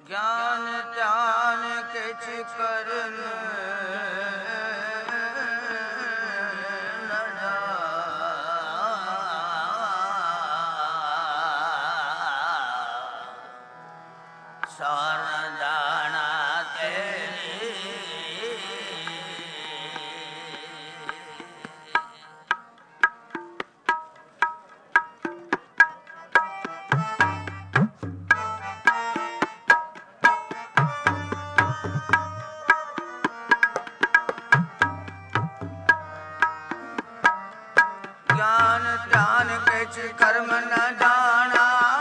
ज्ञान ध्यान किछ करन न सार जाना तेरी ज्ञान ध्यान किछ कर्म न जाना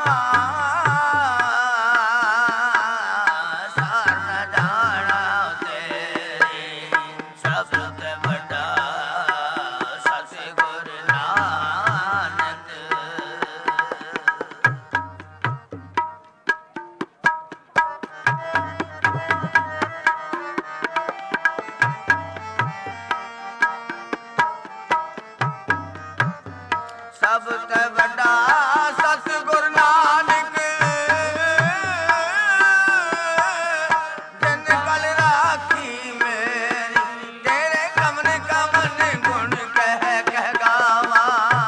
सार न जाना तेरी सबसे बड़ा सतगुर नानक सबसे बड़ा सतगुर नानक जिन कल राखी मेरी तेरे कमन कमन गुण कह गावा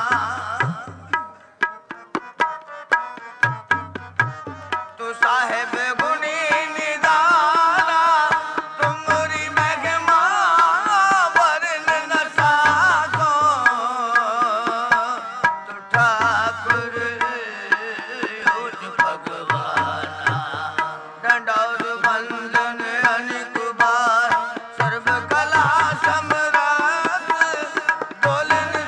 तू साहेब गुणी निदाना तुमरी महिमा वरन न साको तू ठाकुर उज भगवाना दंडौर बंदन अनेक बार सर्व कला सम्राट बोलन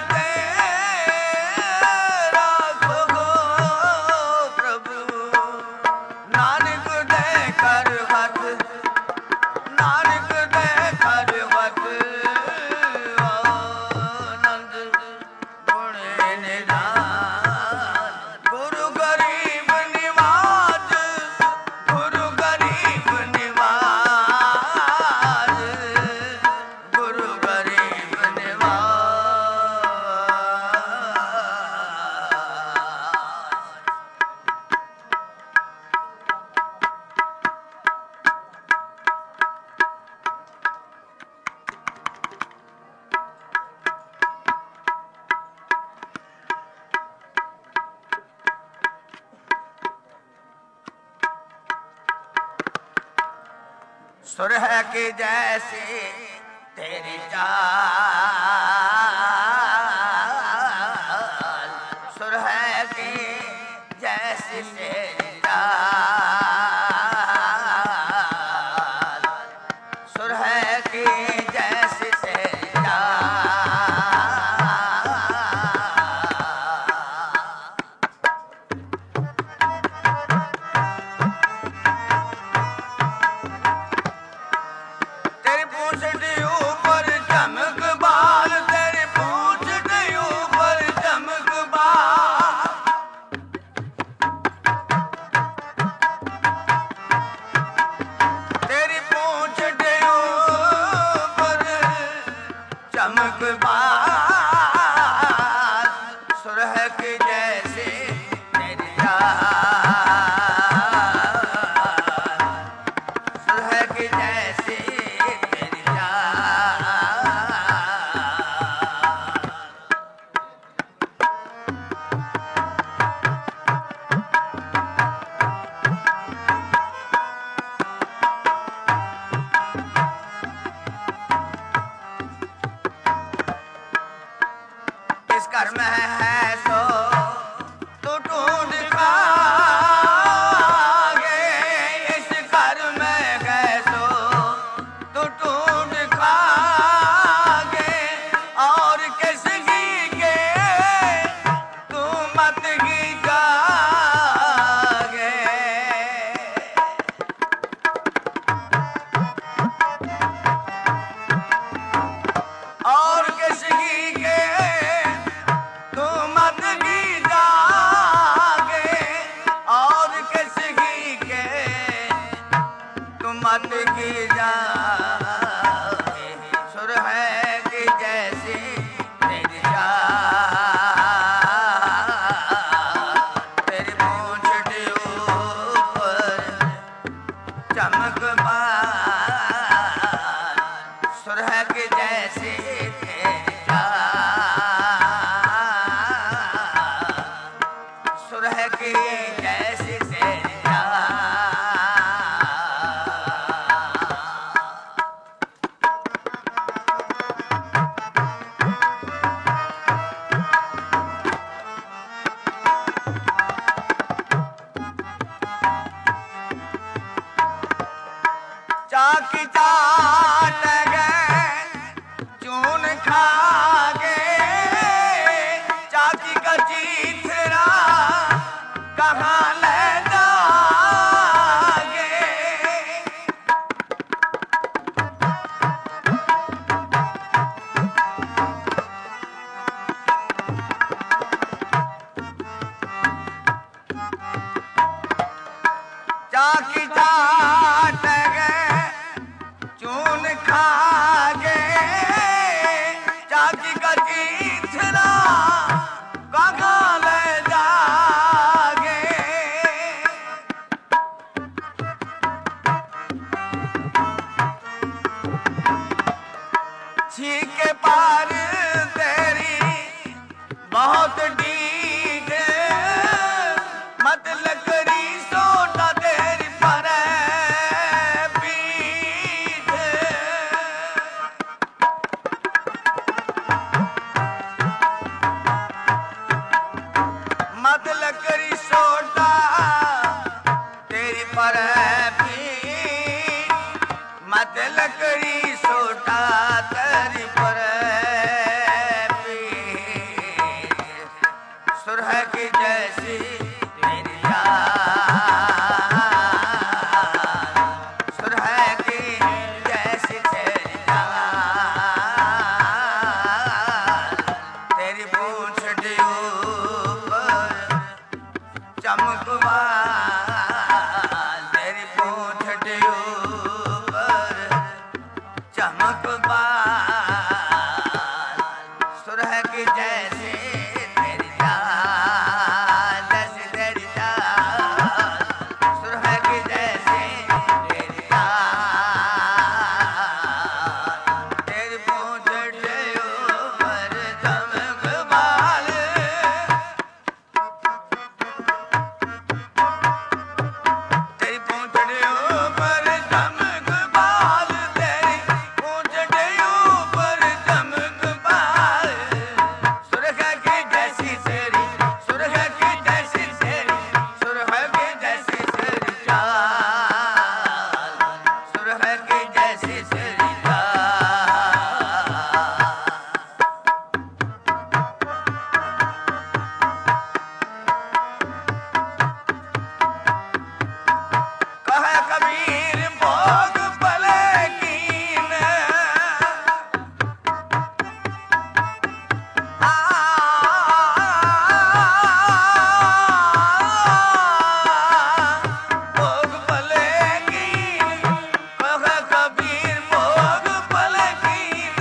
तेरा गो प्रभु नानक दे करवत नानक दे करवत आनंद गुण निधान गुरु गरीब निवाज गुरु गरीब निवाज गुरु गरीब निवाज सुरह के जैसे तेरी चाल सुरह के जैसे तेरी चाल सुरह के जैसे तेरी चाल तेरी पूंछ के ऊपर चमक बाल तेरी पूंछ के ऊपर चमक बाल तेरी पूंछ के ऊपर चमक बाल सुरह के जैसे तेरी चाल सुरह के जैसे तेरी चाल इस घर में है सो तू ढूंढ खागे इस घर में है सो तू ढूंढ खागे और किसकी के तू मत ही जागे और किसकी के तू मत ही जागे और किसकी के तू मत ही जागे सुर है कि जैसे तेरी चाल तेरी पूंछ के ऊपर चाकी चाट गए चून खा गए चाकी का चीथड़ा कहाँ ले जागे चाकी चाट गए चून खा गए चाकी का चीथड़ा कहाँ ले जागे छीके पार तेरी बहुत डीठ मत लकड़ी सोटा तेरी पर पीठ मत लकड़ी सोटा तेरी पर पीठ मत लकड़ी सोटा तेरी पर पीठ सुरह की जैसी तेरी याद सुरह की जैसी तेरी याद तेरी पूंछ ऊपर चमक बाल तेरी पूंछ ऊपर चमक बाल सुरह की जैसे तेरी चाल जैसे तेरी चाल सुरह की जैसे तेरी चाल तेरी पूंछ ऊपर चमक बाल तेरी पूंछ ऊपर चमक बाल तेरी पूंछ ऊपर चमक बाल सुरह की जैसी तेरी सुरह की जैसी तेरी सुरह की जैसी तेरी चाल सुरह की जैसी तेरी कहे कबीर भोग भले कीन भोग भले कीन कहे कबीर भोग भले कीन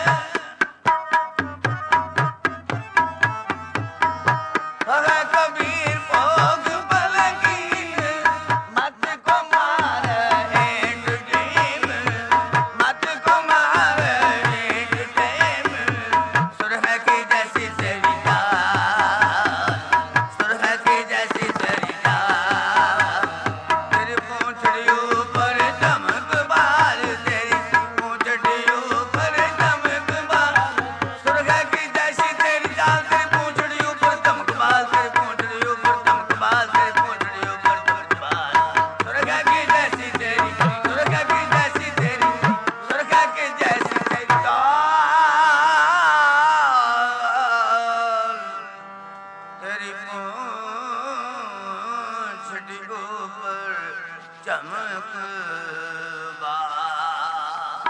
कहे कबीर भोग भले कीन मत को मार हेंड टीम मत को मार हेंड टीम सुरह की जैसी तेरी चाल सुरह की जैसी तेरी चाल तेरी पूंछड़ी ऊपर चमक बाल तेरी पूंछड़ी ऊपर चमक बाल सुरह की जैसी तेरी चाल तेरी पूंछड़ी ऊपर चमक बाल तेरी पूंछड़ी ऊपर चमक बाल तेरी पूंछड़ी ऊपर चमक बाल सुरह की जैसी तेरी सुरह की जैसी तेरी सुरह की जैसी तेरी चाल तेरी पूंछड़ी ऊपर चमक बाल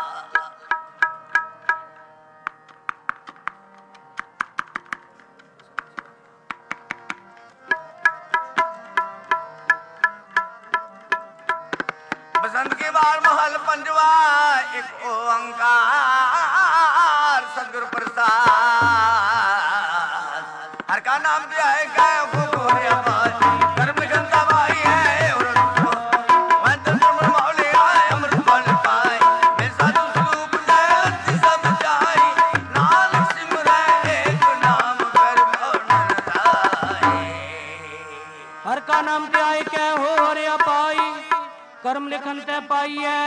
बसंत के बार महल पंजवा एक ओंकार सदगुरु प्रसाद हर का नाम दिया है क्या वो गोरे आवाज कर्म गंगा भाई है और मंत्र ब्रह्म मौले आए अमृत फल पाए मैं साधु स्वरूप लैलत सब जाई नानक सिमरै एक नाम कर मौन जाए हर का नाम ते आए कै हो रे पाई कर्म लिखन ते पाइए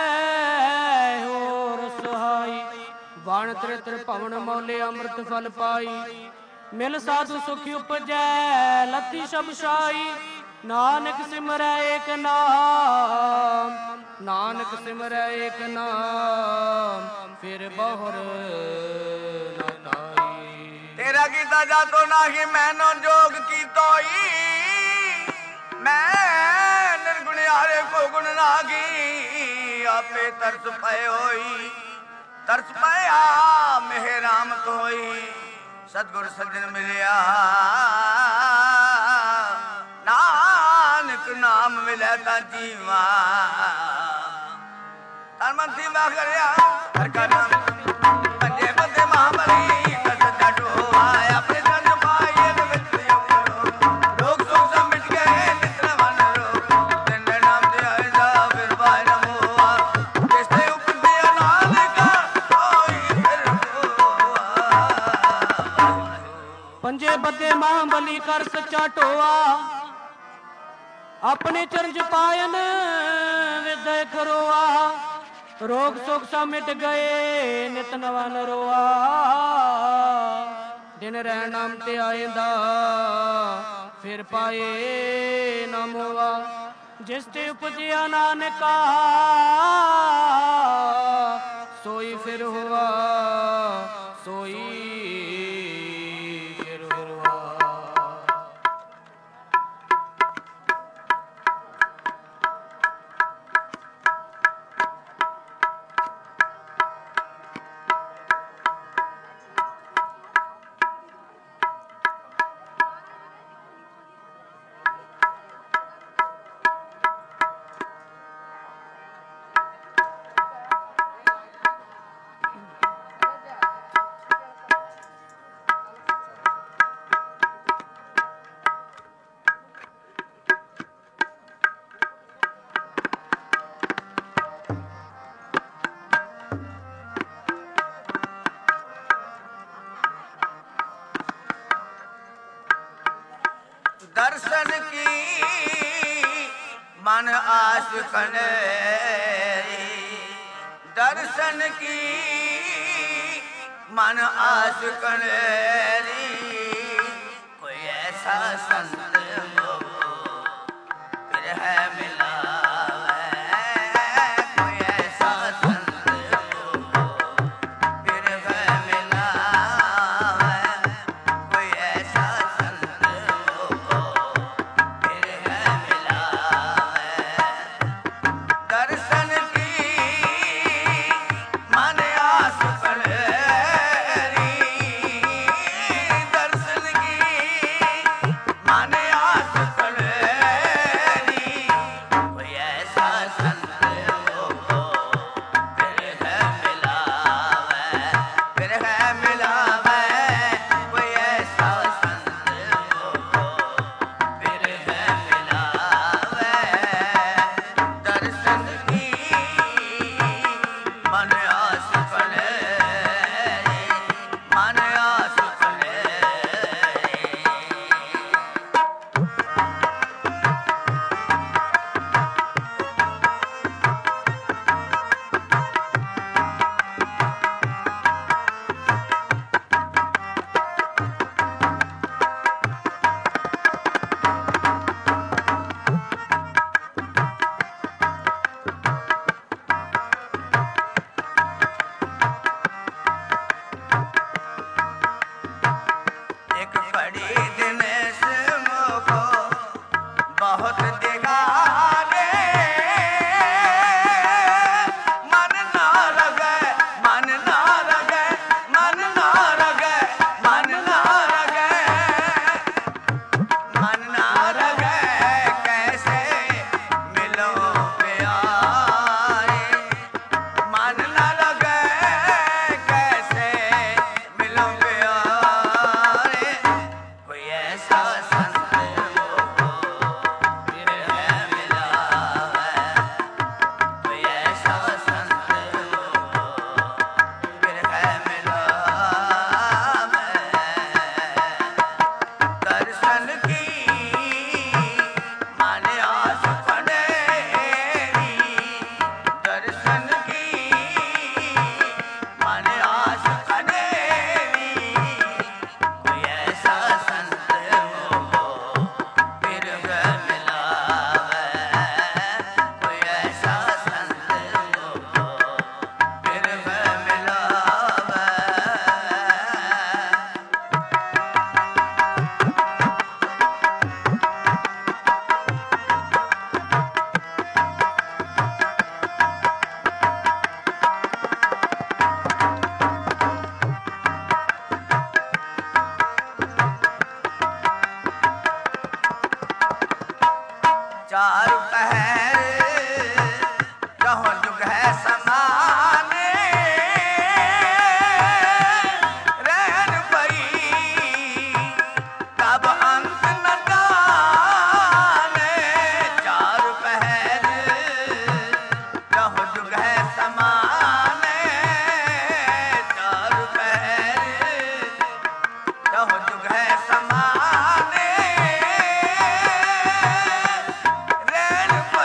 और सहाई बाण त्रित्र पवन मौले अमृत फल पाई मिल साधु सुखी उपजै लती सब शाई नानक सिमरै एक नाम, नानक सिमरै एक नाम, फिर बहुर न नाई। तेरा कीता जातो नाही मैनो जोग की तोई, मैं निर्गुणियारे को गुण नागी। आपे तरस पाए होई, तरस पाया मेहे रामत होई। सतगुर सज्जन मिलिया नानक नाम मिले ता जीवा। तन थी वाह करया हर का नाम पंजे बंदे महाबली कस जटो आया अपने जन पाए ते विच रोग सुख सब मिट गए नित्र मन रो। तिन नाम ते आए दा फिर बाय न मोआ, जिसते उपदिया नानक कोई फिर होआ। पंजे बदे महाबली कर सच्चा टोआ, अपने चरज पायन विदय खरोआ। रोग सुख सा मिट गए नित नवा नरोआ। दिन रह नाम ते आएंदा फिर पाए न मोआ। जिस ते उपजिया नानका सोई फिर हुआ, सोई फिर हुआ। दर्शन की मन आस कनेरी, दर्शन की मन आस कनेरी। कोई ऐसा संत हो फिर है मिला, कोई ऐसा संत हो फिर है मिला, कोई ऐसा संत हो फिर है मिला। दर्शन की मन आस कनेरी, दर्शन की मन आस कनेरी। कोई ऐसा संत हो फिर है मिला, फिर है मिला। कोई ऐसा संत हो फिर है मिला। दर्शन की मन आस कनेरी, मन आस कनेरी। एक बड़ी दिनेश मोको बहुत दिगारे, मन ना लगे, मन ना लगे, मन ना लगे, मन ना लगे, मन ना लगे। कैसे मिलो प्यारे, मन ना लगे, कैसे मिलो प्यारे। कोई ऐसा संत हो फिर है मिला, चार पहर कहो जुग है समाने रहन पई कब अंत न जाने चार पहर कहो जुग है समाने चार पहर कहो जुग है समाने रहन पई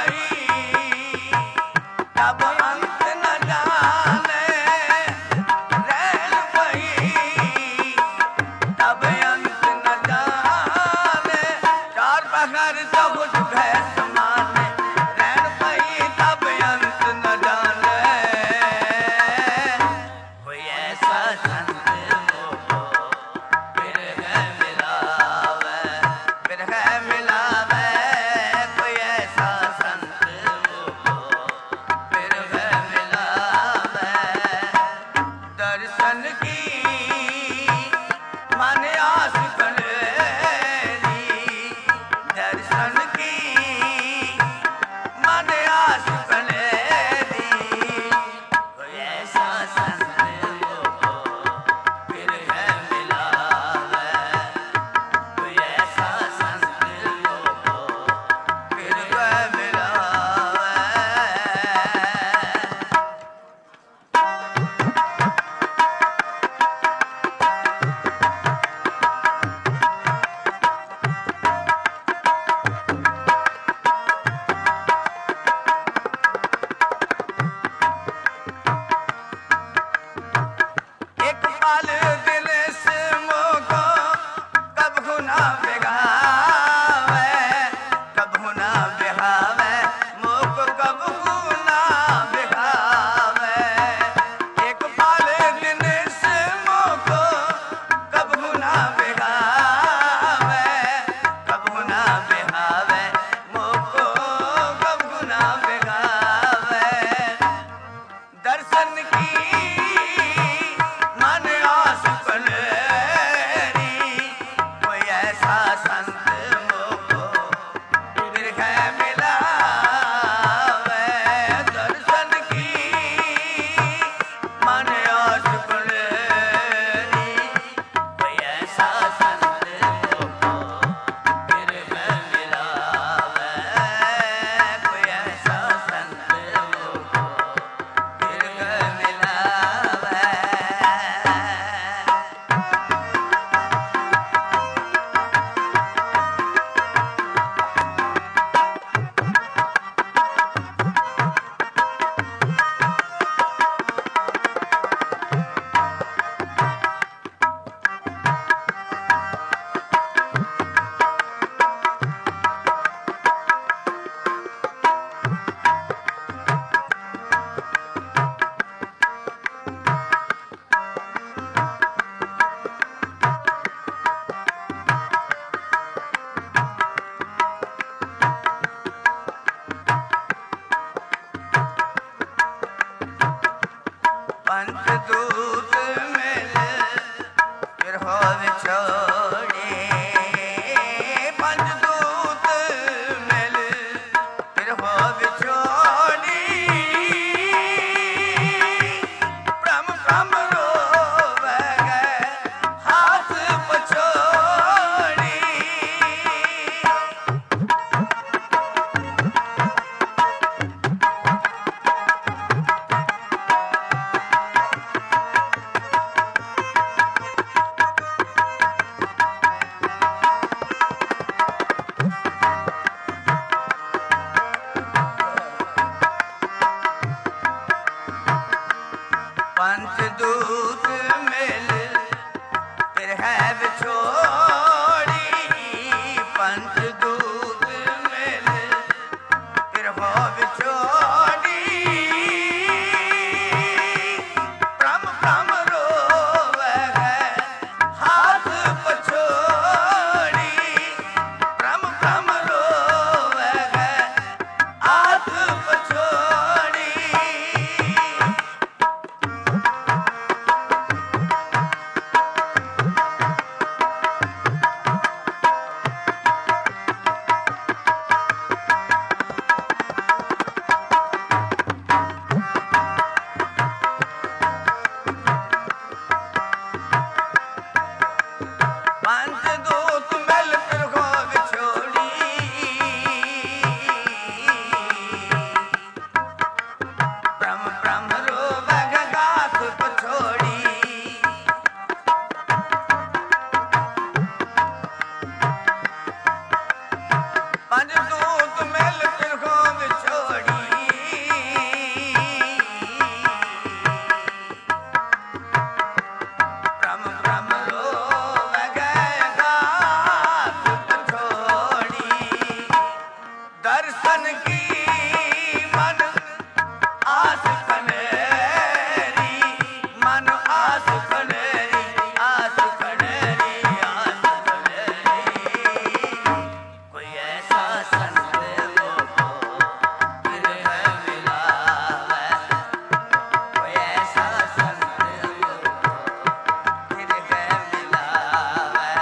दर्शन की मन आस खनेरी, मन आस खनेरी, आस खनेरी, आस खनेरी। कोई ऐसा संत हो फिर है मिलावे, कोई ऐसा संत हो फिर है मिलावे।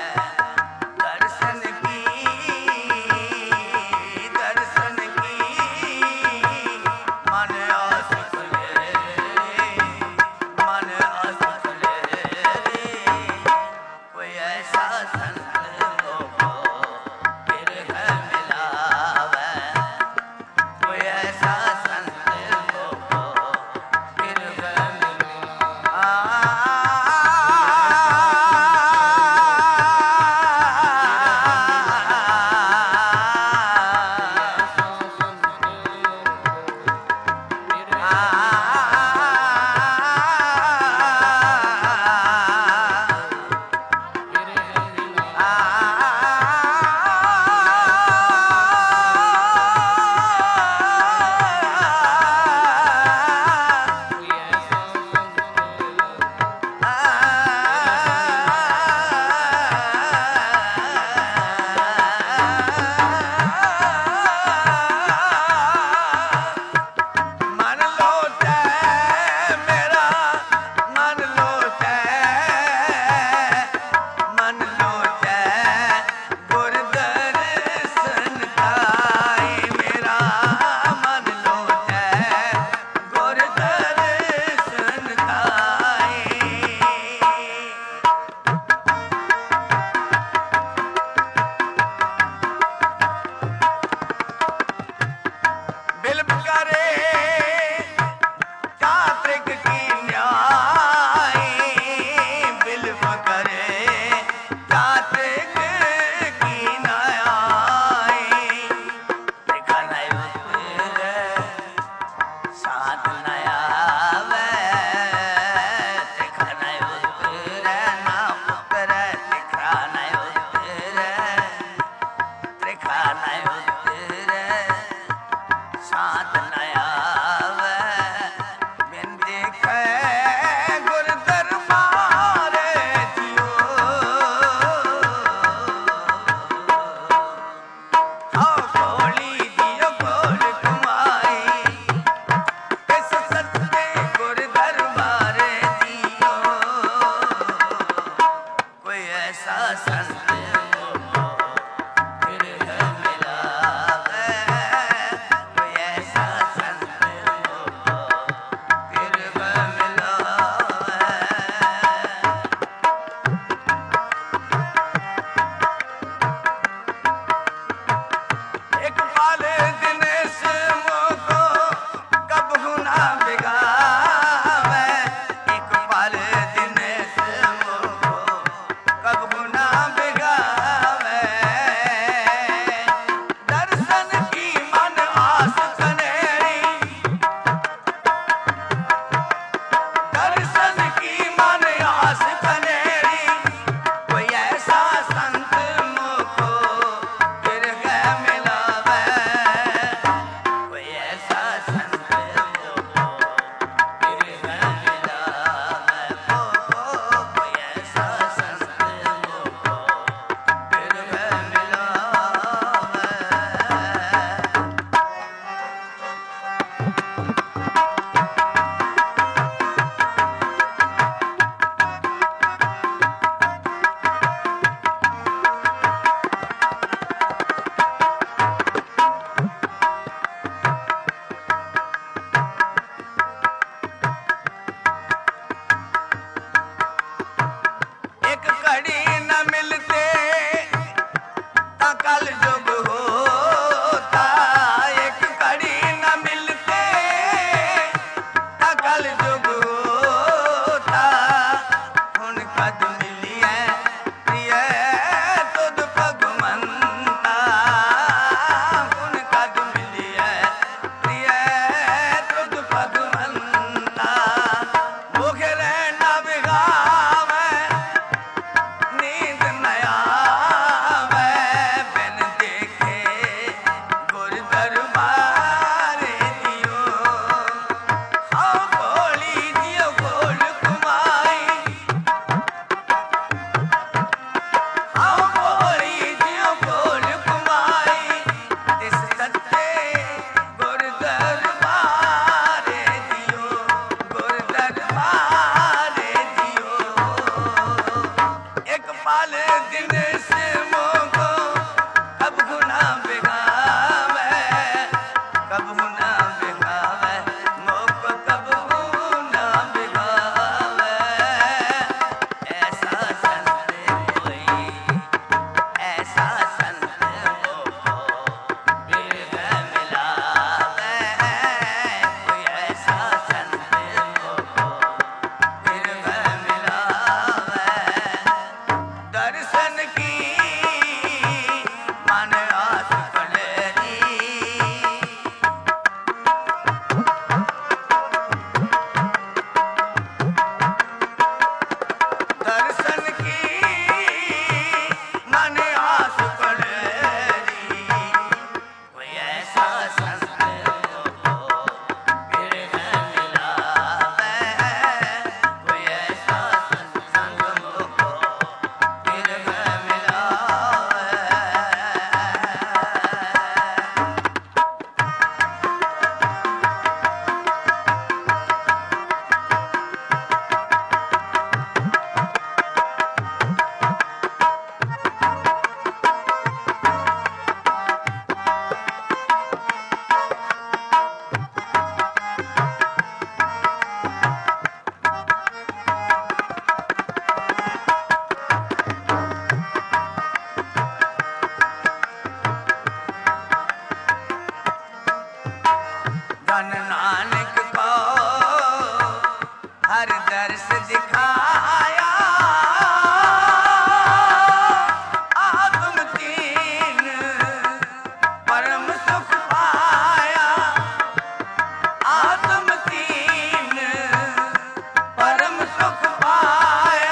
दर्शन की मन आस खनेरी, मन आस खनेरी। कोई ऐसा संत हो फिर है मिलावे, कोई ऐसा संत हो फिर है मन लोटे मेरा, मन लोटे, मन लोटे गुर दर्शन काई मेरा, मन लोटे गुर दर्शन काई। बिल्व करे चात्रिक की न्याय, बिल्व करे चात्रिक की न्याय। देखा नहीं उतरे साथ नया आवे, देखा नहीं उतरे ना उतरे, देखा नहीं उतरे, देखा नहीं उतरे साथ नया तन नानक को हर दर्श दिखाया आत्म तीन परम सुख पाया आत्म तीन परम सुख पाया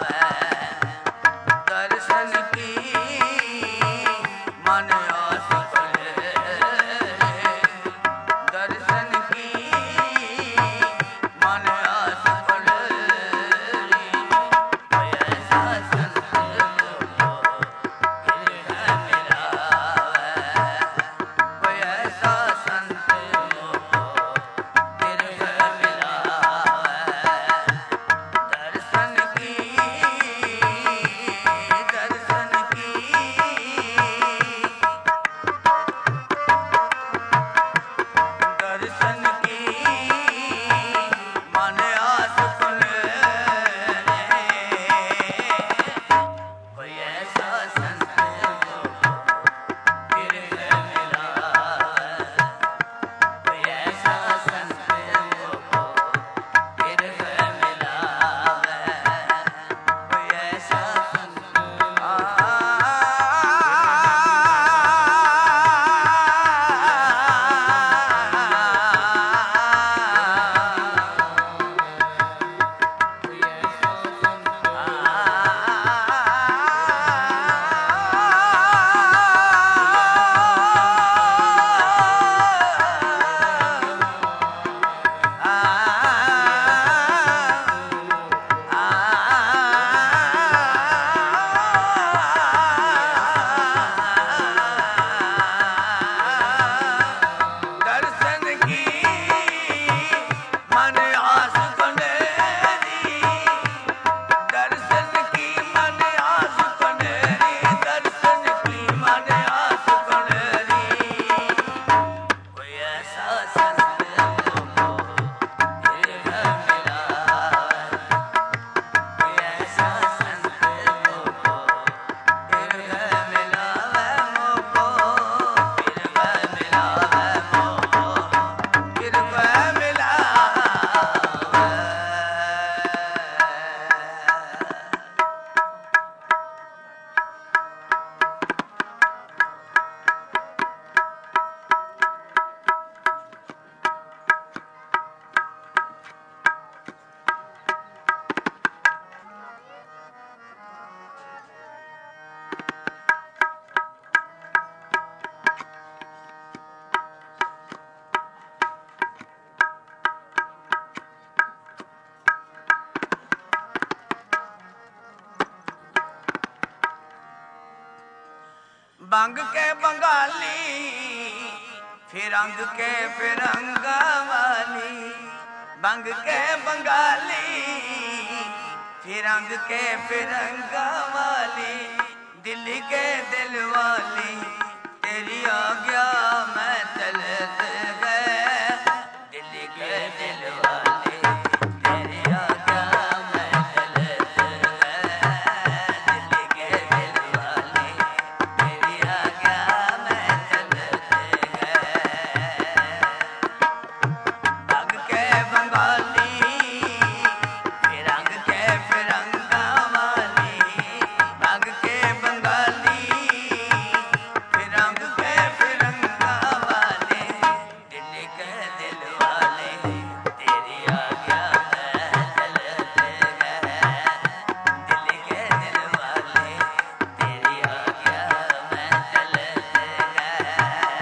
मन आस बंग के बंगाली फिरंग के फिरंगा वाली, बंग के बंगाली फिरंग के फिरंगा वाली, दिल्ली के दिल वाली तेरी आज्ञा मैं चलते गए, दिल्ली के दिल वाली तेरी आज्ञा मैं चलते गए, दिल्ली के दिल वाली तेरी आज्ञा मैं चलते गए। बंग के बंगाली फिरंग के फिरंगा वाली, बंग के बंगाली फिरंग के फिरंगा वाले, दिल्ली के दिल वाले तेरी आज्ञा मैं चलते गए, दिल्ली के दिल वाले तेरी आज्ञा मैं चलते गए।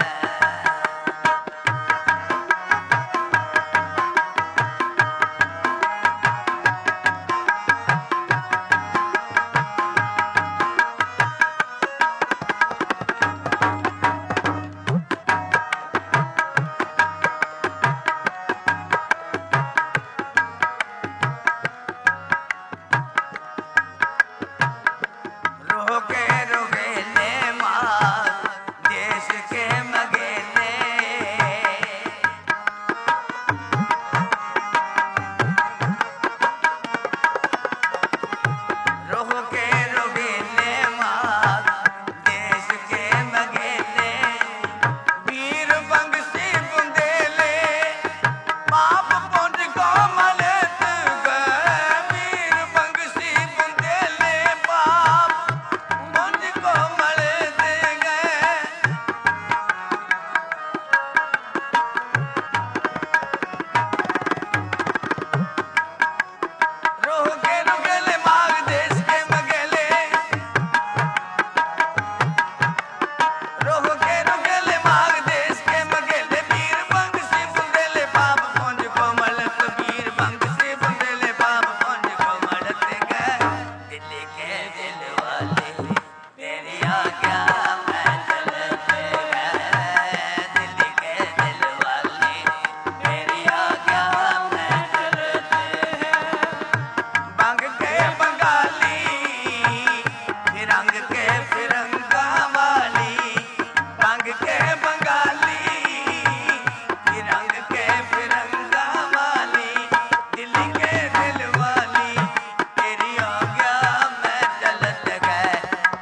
रोह के रोगेले मार देश के मगेले, रोह के रोगेले मार देश के मगेले, वीर बंगसी बुंदेले पाप पुण्य को मलत गए, वीर बंगसी बुंदेले पाप पुण्य को मलत गए। रोह के रुगेले माग देश के मगेले, रोह के रुगेले माग देश के मगेले, वीर बंगसी बुंदेले पाप पुण्य को मलत, वीर बंगसी बुंदेले पाप पुण्य को मलत गए, दिल्ली के दिल वाले तेरी आज्ञा मैं चलते गए, दिल्ली के दिल वाले तेरी आज्ञा मैं चलते हैं। बंग के बंगाली फिरंग के फिरंगा वाली, बंग के बंगाली फिरंग के फिरंगा वाली, दिल्ली के दिल वाली तेरी आज्ञा मैं चलते गए,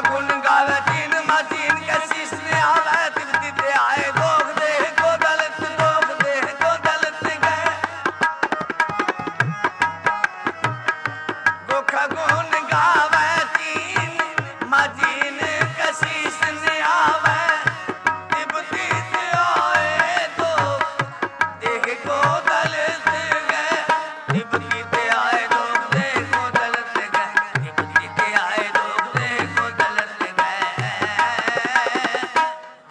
गुण गावे तीन मातीन कशिश ने आवे तिब्ती ते आए दोख दे को दलत दोख दे को दलत गए गोखा गुण गावे तीन मातीन कशिश ने आवे तिब्ती ते आए दोख दे को दलत गए तिब्ती ते आए दोख दे को दलत गए तिब्ती ते आए दोख दे को दलत गए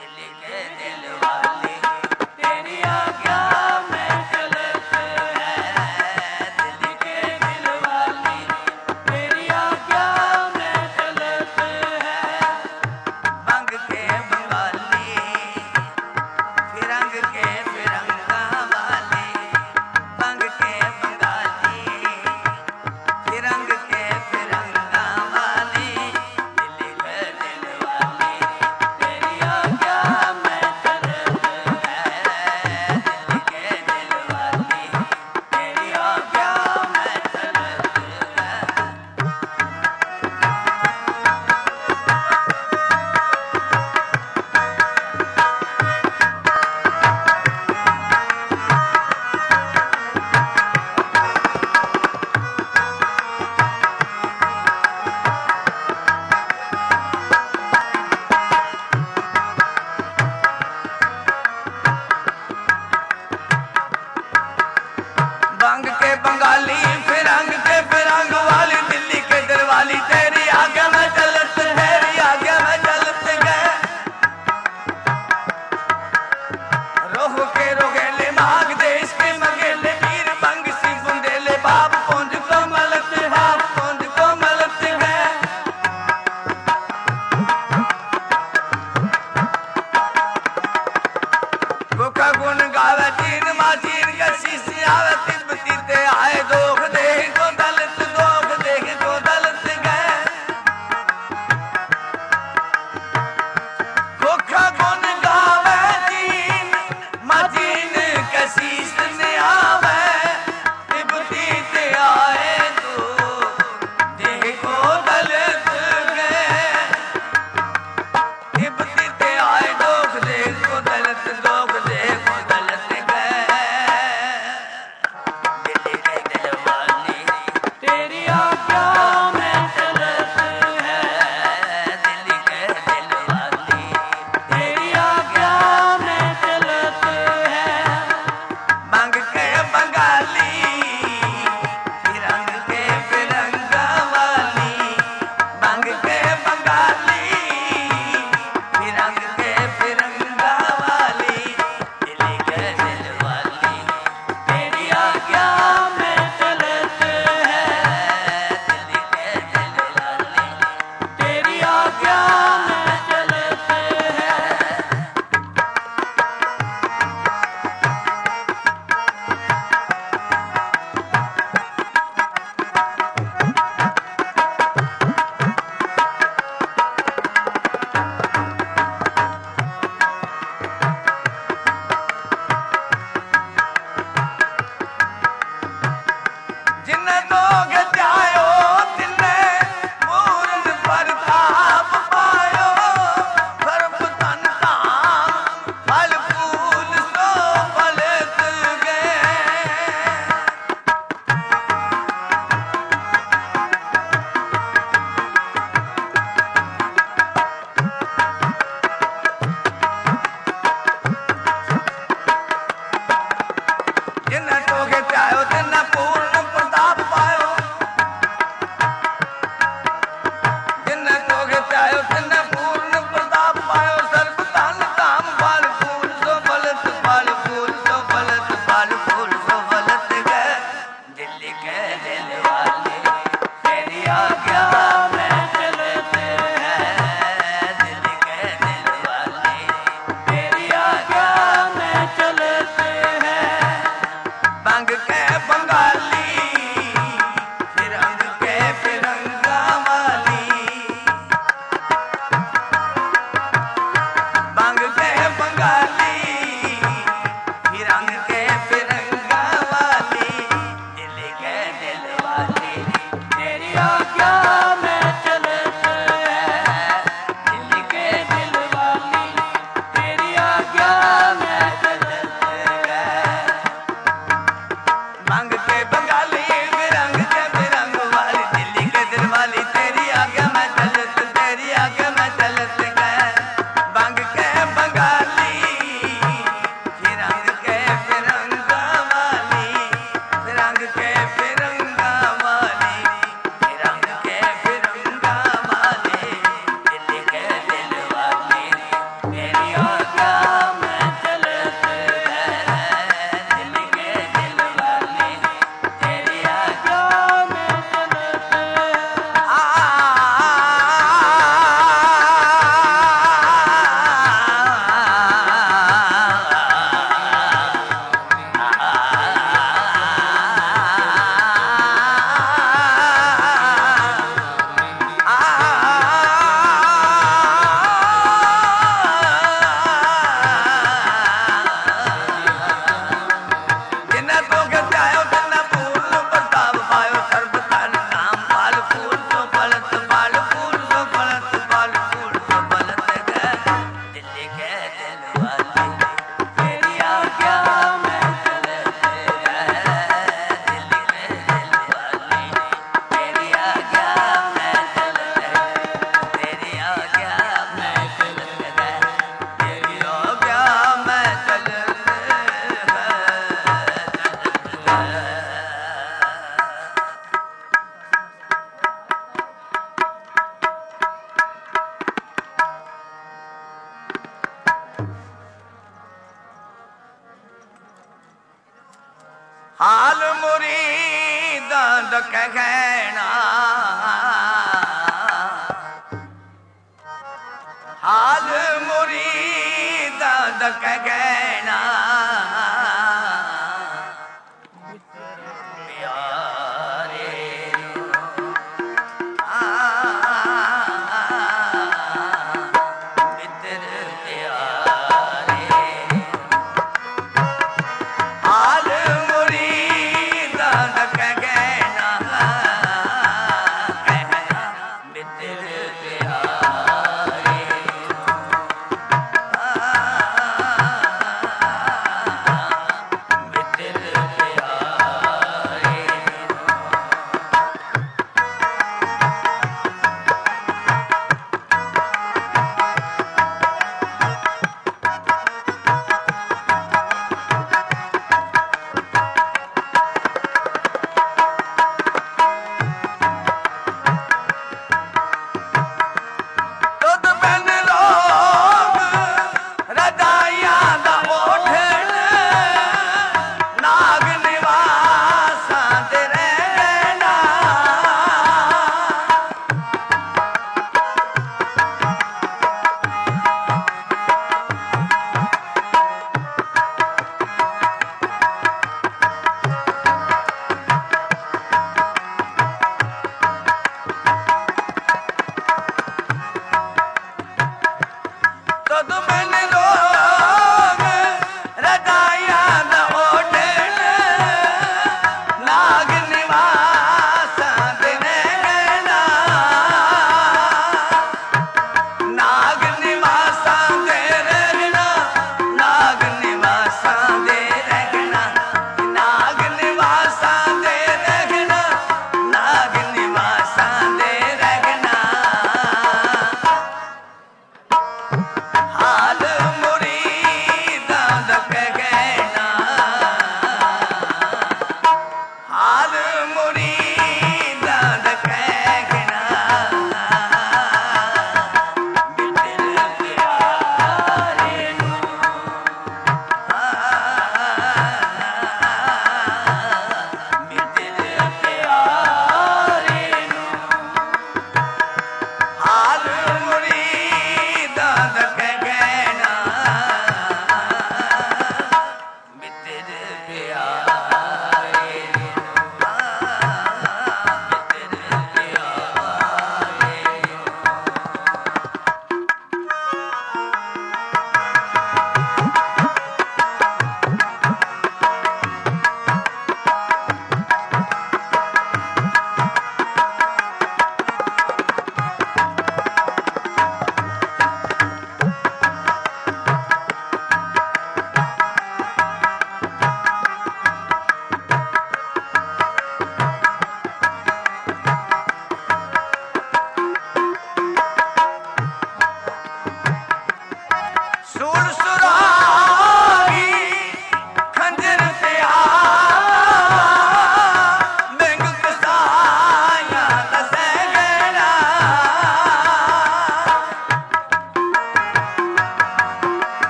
चलत गए बंग के बंगाली फिरंग के फिरंगा वाली फिरंग के फिरंगा वाली फिरंग के फिरंगा वाली दिल के दिल वाली तेरी आज्ञा में चलत गए दिल के दिल वाली तेरी आज्ञा में चलत हाल मुरीदा द कहना हाल मुरीदा द कहना प्यारे मित्र प्यारे हाल मुरीदा द कहना मित्र प्यारे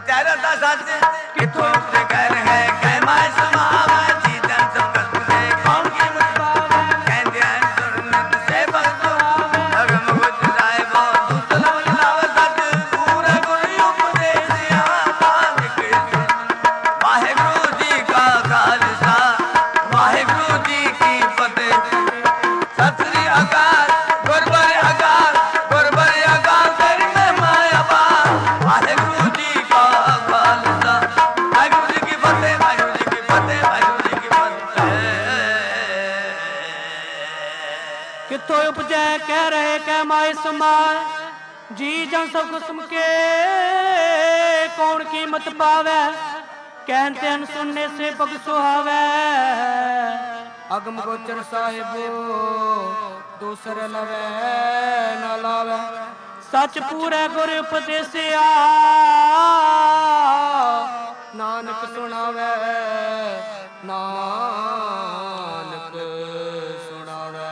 तेरा ता सच किथों उपजे कर है कह माय समावे चीजन सब कस से कौन की मुतबावे कहंदे हैं सुरनत से भक्त आवे अगम गुज जाए वो दूसरा लावे सच पूरा गुरु उपदेश आसान के वाहेगुरु जी का खालसा वाहेगुरु जी की फतेह सत श्री अकाल गुरबर अकाल तेरी महिमा अपार वाहेगुरु जी का खालसा वाहेगुरु जी की फतेह वाहेगुरु जी की फतेह वाहेगुरु जी की फतेह किथों उपजै कह रहे कह माए समाए जी जन सब कुसुम के कौन कीमत पावे कहते हैं सुनने से पग सुहावे अगम गोचर साहिबो दूसर लवे न लावे सच पूरे गुर उपदेसिया नानक सुनावे नानक सुनावे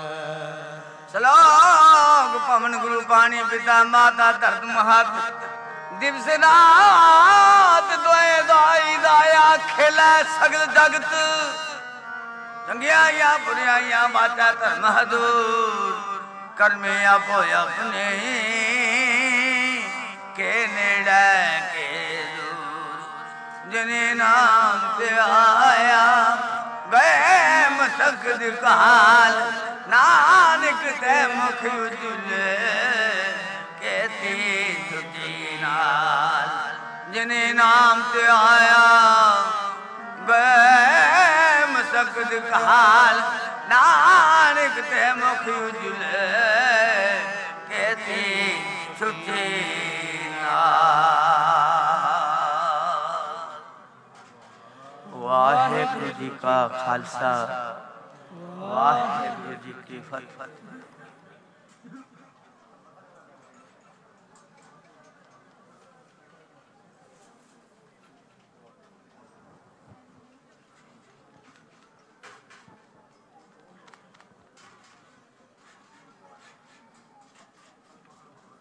सलोक पवन गुरु पानी पिता माता धरत महत दिवस रात दोए दाई दाया खेला सगल जगत चंगिया या बुरिया या बाचा धर्म हदूर कर्मे आप अपने के नेड़े के दूर जिन्हें नाम से आया गए मसकद काल नानक ते मुख उजले कहती तुझी नाल जिन्हें नाम से आया गए मसकद काल नानक ते मुख उजले कहती तुझी नाल वाहेगुरु जी का खालसा वाहेगुरु जी की फतेह।